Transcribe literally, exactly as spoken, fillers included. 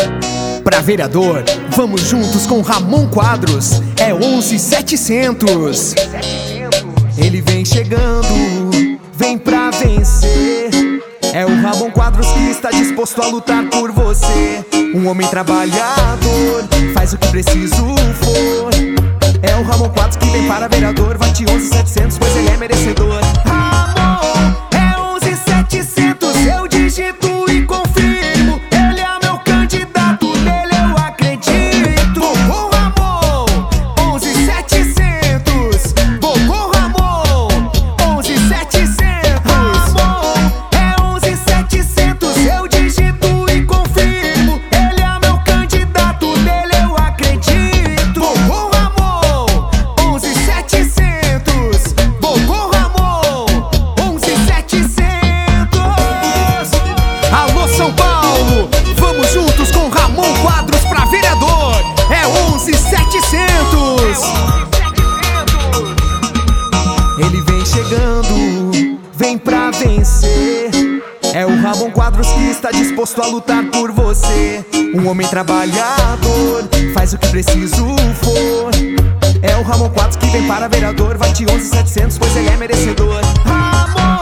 Pra vereador, vamos juntos com Ramon Quadros. É onze setecentos. Ele vem chegando, vem pra vencer. É o Ramon Quadros que está disposto a lutar por você. Um homem trabalhador, faz o que preciso for. É o Ramon Quadros que vem para vereador. Vote onze setecentos, pois ele é merecedor. Ramon, é onze setecentos, eu digito e confirmo. Ele é meu candidato, nele eu acredito. Vou com Ramon, onze setecentos. Vou com Ramon, onze setecentos. Ramon, é onze setecentos, eu digito e confirmo. Ele é meu candidato, nele eu acredito. Vou com Ramon, onze setecentos. Vou com Ramon, onze setecentos. Alô São Paulo, vamos juntos com Ramon Quadros pra vereador. É onze setecentos. Ele vem chegando, vem pra vencer. É o Ramon Quadros que está disposto a lutar por você. Um homem trabalhador, faz o que preciso for. É o Ramon Quadros que vem para vereador. Vote onze setecentos, pois ele é merecedor. Ramon,